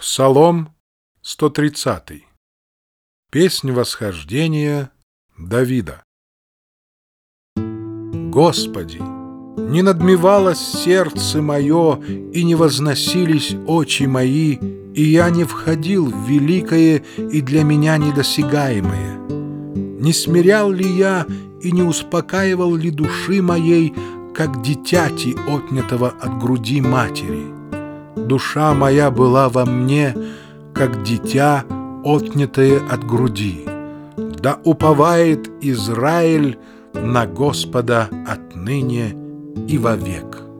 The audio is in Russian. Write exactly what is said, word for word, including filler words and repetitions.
Псалом сто тридцатый. Песнь восхождения Давида. Господи, не надмевалось сердце мое, и не возносились очи мои, и я не входил в великое и для меня недосягаемое. Не смирял ли я и не успокаивал ли души моей, как дитяти, отнятого от груди матери? Душа моя была во мне, как дитя, отнятое от груди. Да уповает Израиль на Господа отныне и вовек.